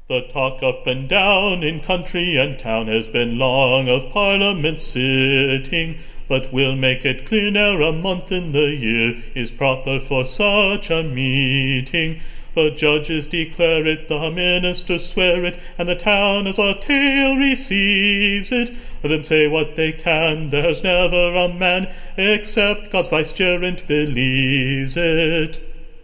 The talk up and down in country and town has been long of Parliament sitting, but we'll make it clear ne'er a month in the year is proper for such a meeting. The judges declare it, the ministers swear it, and the town as a tale receives it. Let them say what they can, there's never a man except God's vicegerent believes it.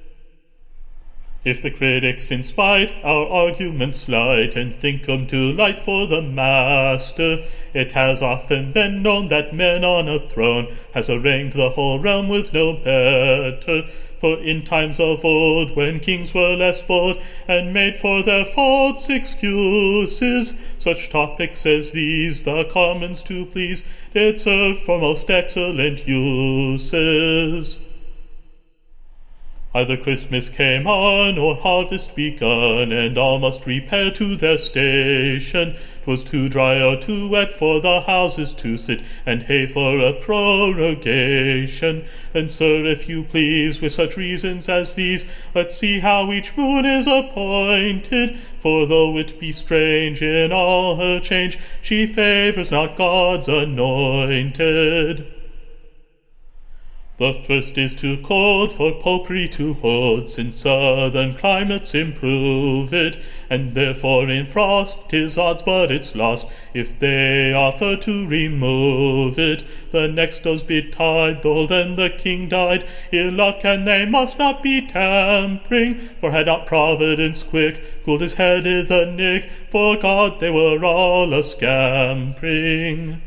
If the critics in spite our arguments slight and think 'em too light for the master, it has often been known that men on a throne has arraigned the whole realm with no better. For in times of old, when kings were less bold and made for their faults excuses, such topics as these the commons to please did serve for most excellent uses. Either Christmas came on, or harvest begun, and all must repair to their station. 'Twas too dry or too wet for the houses to sit, and hay for a prorogation. Then, sir, if you please, with such reasons as these, let's see how each moon is appointed. For though it be strange in all her change, she favours not God's anointed. The first is too cold for popery to hold, since southern climates improve it, and therefore in frost 'tis odds but it's lost, if they offer to remove it. The next does betide, though then the king died, ill luck, and they must not be tampering, for had not Providence quick cooled his head i' the nick, for God they were all a scampering.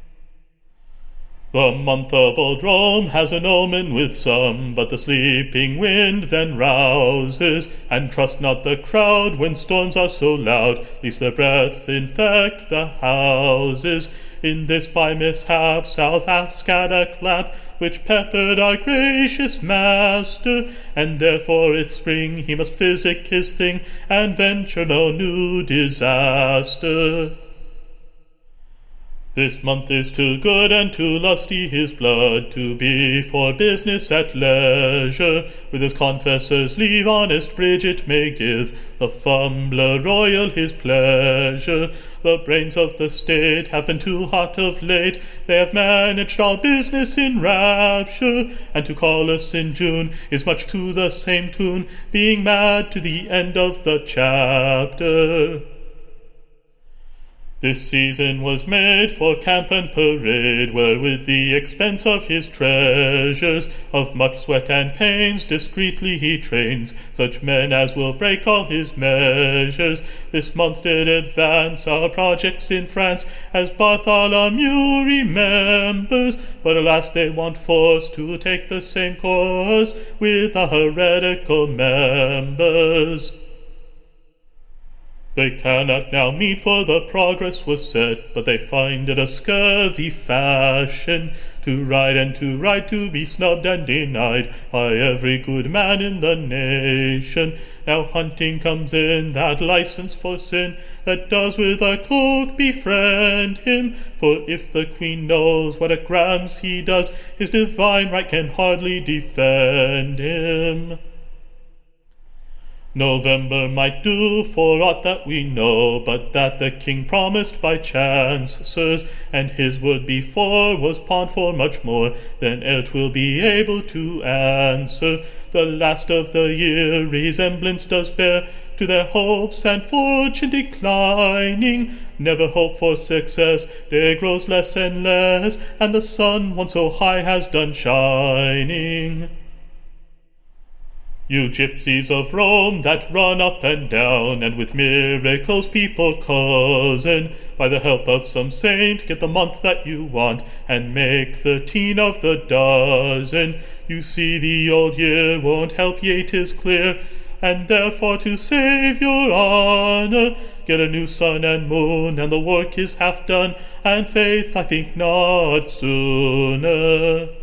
The month of old Rome has an omen with some, but the sleeping wind then rouses, and trust not the crowd when storms are so loud, lest their breath infect the houses. In this by mishap South Ask had a clap, which peppered our gracious master, and therefore its spring he must physic his thing, and venture no new disaster. This month is too good and too lusty his blood to be for business at leisure. With his confessor's leave honest Bridget may give the fumbler royal his pleasure. The brains of the state have been too hot of late, they have managed all business in rapture, and to call us in June is much to the same tune, being mad to the end of the chapter. This season was made for camp and parade, where with the expense of his treasures, of much sweat and pains, discreetly he trains such men as will break all his measures. This month did advance our projects in France, as Bartholomew remembers, but alas they want force to take the same course with the heretical members. They cannot now meet, for the progress was set, but they find it a scurvy fashion to ride and to ride, to be snubbed and denied by every good man in the nation. Now hunting comes in, that license for sin, that does with a cloak befriend him. For if the queen knows what at grams he does, his divine right can hardly defend him. November might do for aught that we know, but that the king promised by chance, sirs, and his word before was pawned for much more than e'er 'twill be able to answer. The last of the year resemblance does bear to their hopes, and fortune declining. Never hope for success, day grows less and less, and the sun once so high has done shining. You gypsies of Rome that run up and down, and with miracles people cozen, by the help of some saint get the month that you want, and make 13 of the dozen. You see the old year won't help ye, 'tis clear, and therefore to save your honour, get a new sun and moon, and the work is half done, and faith I think not sooner.